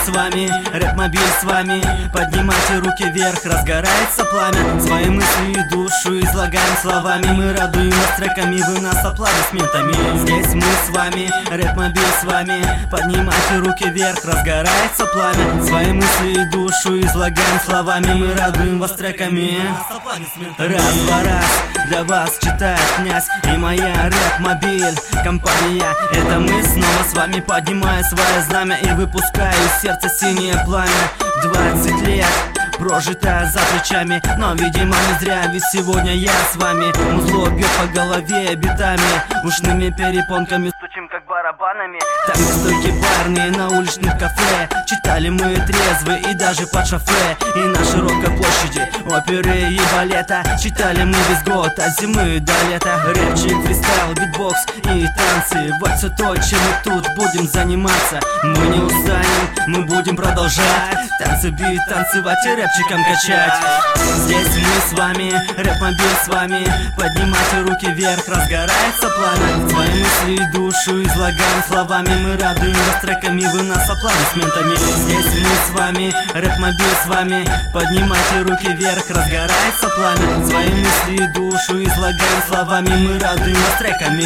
с вами, рэп-мобиль с вами. Поднимайте руки вверх, разгорается пламя. Свои мысли и душу излагаем словами. Мы радуем вас треками, вы нас аплодисментами. Здесь мы с вами, рэп-мобиль с вами. Поднимайте руки вверх, разгорается пламя. Свои мысли и душу излагаем словами. Мы радуем вас треками. Раз, два, раз, для вас читает князь и моя рэп-мобиль компания. Это мы снова с вами, поднимая свое знамя и выпускаю из сердца синее пламя. 20 лет прожито за плечами, но, видимо, не зря, ведь сегодня я с вами. Музло бьет по голове битами, ушными перепонками стучим, как барабанами. Там стойки барные на уличных кафе, читали мы трезвы и даже под шофе. И на широкой площади оперы и балета читали мы весь год, от зимы до лета. Рэпчик, фристайл, битбокс и танцы, вот все то, чем мы тут будем заниматься. Мы не устанем, мы будем продолжать танцы, бит, танцевать и рэпчиком качать. Здесь мы с вами, рэп-мобиль с вами. Поднимайте руки вверх, разгорается пламя. Свои мысли и душу излагаем словами. Мы радуем вас треками, вы нас аплодисментами. Здесь мы с вами, рэп-мобиль с вами. Поднимайте руки вверх, разгорается пламя. Свои мысли и душу излагаем словами. Мы радуем вас треками.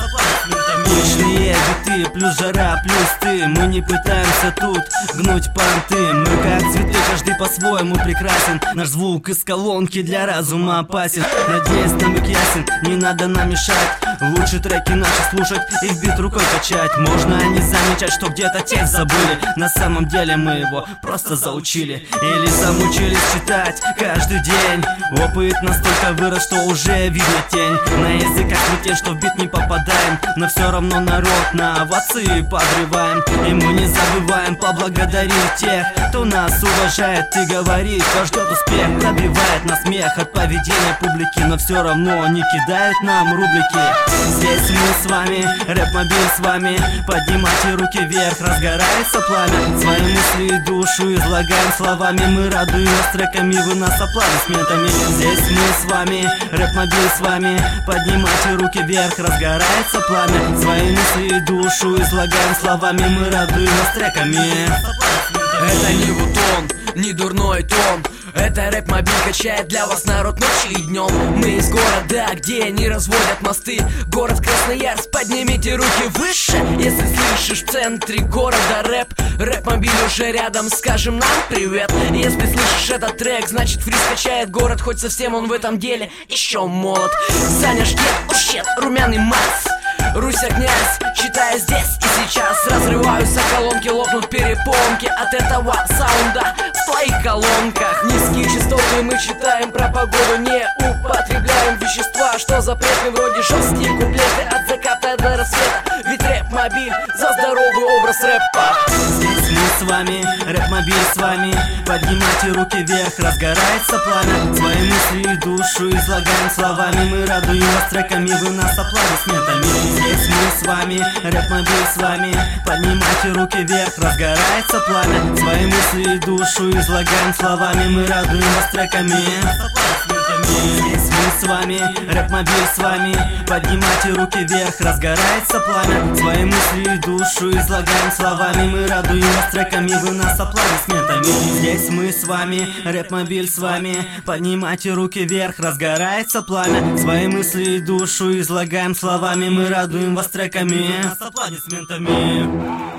Пышные биты, плюс жара, плюс ты. Мы не пытаемся тут гнуть понты. Мы как цветы, каждый по-своему прекрасен. Наш звук из колонки для разума опасен. Надеюсь, намек ясен, не надо нам мешать. Лучше треки наши слушать и в бит рукой качать. Можно не замечать, что где-то текст забыли. На самом деле мы его просто заучили или замучились читать каждый день. Опыт настолько вырос, что уже видно тень. На языках летен, что в бит не попадаем, но все равно народ на овации подрываем. И мы не забываем поблагодарить тех, кто нас уважает и говорит, что ждет успех. Пробивает нас смех от поведения публики, но все равно не кидают нам рублики. Здесь мы с вами, рэп-мобиль с вами. Поднимайте руки вверх, разгорается пламя. Свои мысли и душу излагаем словами. Мы радуем вас треками, вы нас аплодисментами. Здесь мы с вами, рэп-мобиль с вами. Поднимайте руки вверх, разгорается пламя. Свои мысли и душу излагаем словами. Мы радуем вас треками. Это не вутон, не дурной тон. Это рэп-мобиль качает для вас народ ночью и днем. Мы из города, где не разводят мосты. Город Красноярск, поднимите руки выше. Если слышишь в центре города рэп, рэп-мобиль уже рядом, скажем нам привет. Если слышишь этот трек, значит фриз качает город. Хоть совсем он в этом деле еще молод. Саня Шкет, ущет, румяный Макс, Руся князь, читая здесь и сейчас. Разрываются колонки, лопнут перепонки от этого саунда в твоих колонках. Низкие частоты мы читаем про погоду, не употребляем вещества, что запретны, вроде жесткие куплеты от заката до рассвета. Ведь рэп-мобиль за здоровый образ рэпа. Здесь мы с вами, рэп-мобиль с вами. Поднимайте руки вверх, разгорается пламя. Свои мысли и душу излагаем словами. Мы радуем вас треками, вы нас аплодисментами. Здесь мы с вами, рэп-мобиль с вами. Поднимайте руки вверх, разгорается пламя. Свои мысли и душу излагаем словами. Мы радуем вас треками. Здесь мы с вами, рэп-мобиль с вами. Поднимайте руки вверх, разгорается пламя. Свои мысли и душу излагаем словами. Мы радуем вас треками, вы нас аплодисментами. Здесь мы с вами, рэп-мобиль с вами. Поднимайте руки вверх, разгорается пламя. Свои мысли и душу излагаем словами. Мы радуем вас треками с аплодисментами.